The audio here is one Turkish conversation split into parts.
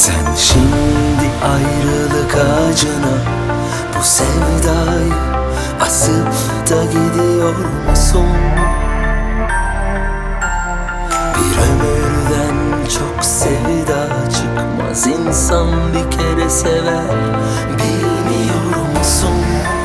Sen şimdi ayrılık ağacına bu sevdayı asıp da gidiyor musun? Bir ömürden çok sevda çıkmaz, insan bir kere sever, bilmiyor musun?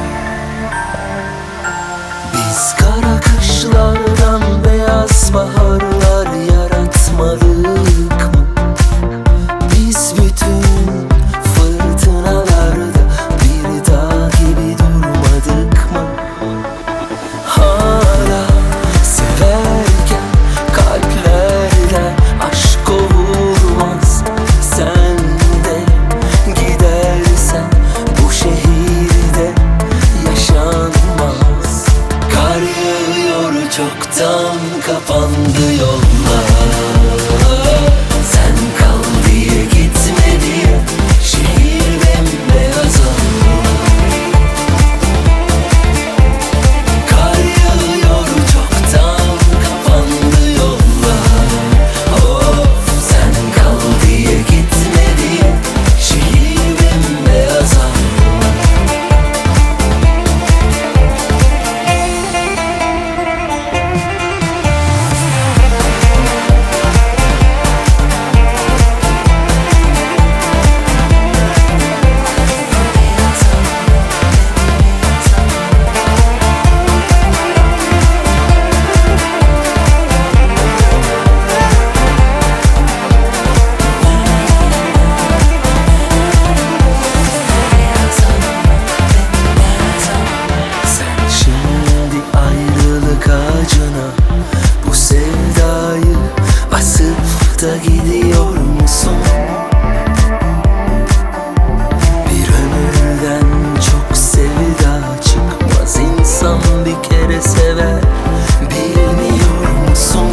Biz kara kışlardan beyaz baharlar yaratmadık mı? Biz bütün fırtınalarda bir dağ gibi durmadık mı? Hala severken kalplerden aşk kovulmaz. Sen de gidersen bu şehirde yaşanmaz. Kar yağıyor, çoktan kapandı yollar. Sen kal diye gitme diye şehir bembeyaz oldu. Kar yağıyor, çoktan kapandı yollar. Of, sen kal diye gitme diye şehir bembeyaz oldu. Ağacına bu sevdayı asıp da gidiyor musun? Bir ömürden çok sevda çıkmaz, insan bir kere sever, bilmiyor musun?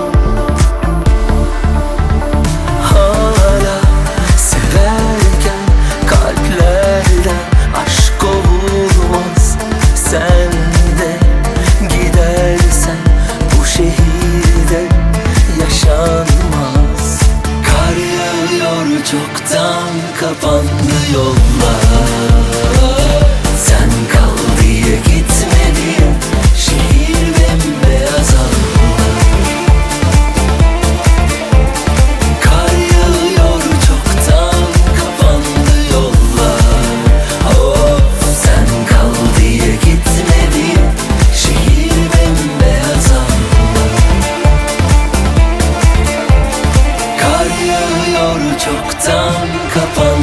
Hala severken kalplerden aşk kovulmaz. Sen de gidersen bu şehirde yaşanmaz. Kar yağıyor, çoktan kapandı yollar. Sen kal diye gitme diye şehir bembeyaz oldu. Kar yağıyor, çoktan kapandı yollar. Of, sen kal diye gitme diye şehir bembeyaz oldu. Kar yağıyor, çoktan kapandı.